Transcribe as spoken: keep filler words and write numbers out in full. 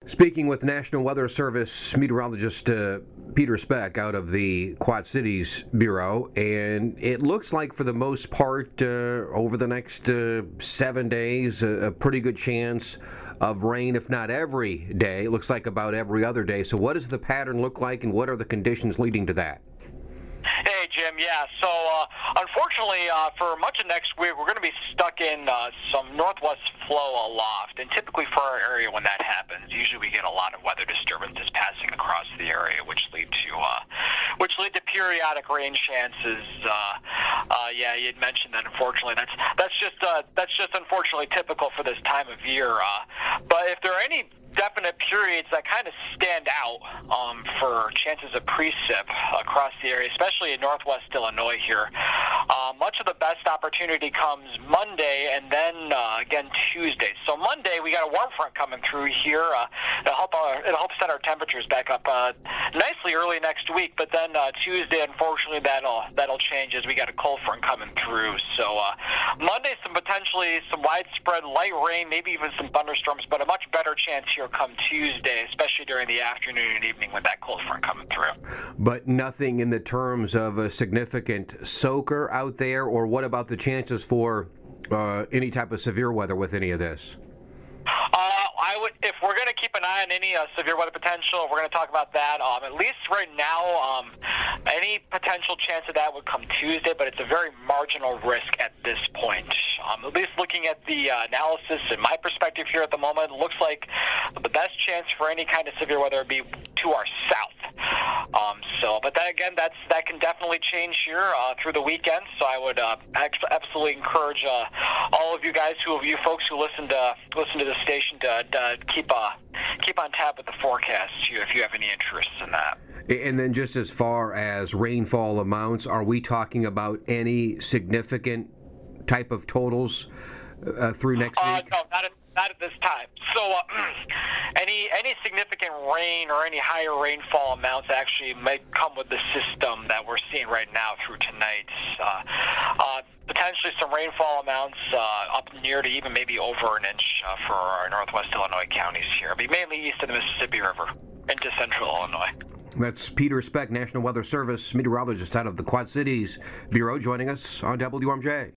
Speaking with National Weather Service meteorologist uh, Peter Speck out of the Quad Cities Bureau, and it looks like for the most part uh, over the next uh, seven days, a, a pretty good chance of rain, if not every day. It looks like about every other day. So what does the pattern look like, and what are the conditions leading to that? Hey, Jim. Yeah, so uh, unfortunately, uh, for much of next week, we're going to be stuck in uh, some northwest flow aloft. And typically for our area, when that happens, usually we get a lot of weather disturbances passing across the area, which lead to uh, which lead to periodic rain chances. Uh, uh, yeah, you'd mentioned that. Unfortunately, that's that's just uh, that's just unfortunately typical for this time of year. Uh, but if there are any definite periods that kind of stand out um, for chances of precip across the area, especially in northwest Illinois here. Uh, much of the best opportunity comes Monday and then uh, again Tuesday. So Monday we got a warm front coming through here. Uh, it'll help our, it'll help set our temperatures back up uh, nicely early next week. But then uh, Tuesday, unfortunately, that'll that'll change as we got a cold front coming through. So uh, Monday, some potentially some widespread light rain, maybe even some thunderstorms, but a much better chance here come Tuesday, especially during the afternoon and evening with that cold front coming through. But nothing in the terms of a significant soaker out there, or what about the chances for uh, any type of severe weather with any of this? Uh, I would, if we're going to keep an eye on any uh, severe weather potential, we're going to talk about that. Um, at least right now, um, any potential chance of that would come Tuesday, but it's a very marginal risk at this point. Um, at least looking at the uh, analysis and my perspective here at the moment, it looks like the best chance for any kind of severe weather would be to our south. Um, so, but that again, that's that can definitely change here uh, through the weekend. So I would uh, absolutely encourage uh, all of you guys, who of you folks who listen to listen to the station, to, to keep uh, keep on tab with the forecast too, if you have any interest in that. And then just as far as rainfall amounts, are we talking about any significant type of totals uh, through next uh, week? No, not at, not at this time. So uh, any any significant rain or any higher rainfall amounts actually might come with the system that we're seeing right now through tonight. Uh, uh, potentially some rainfall amounts uh, up near to even maybe over an inch uh, for our northwest Illinois counties here. It'll be mainly east of the Mississippi River into central Illinois. That's Peter Speck, National Weather Service meteorologist out of the Quad Cities Bureau, joining us on W R M J.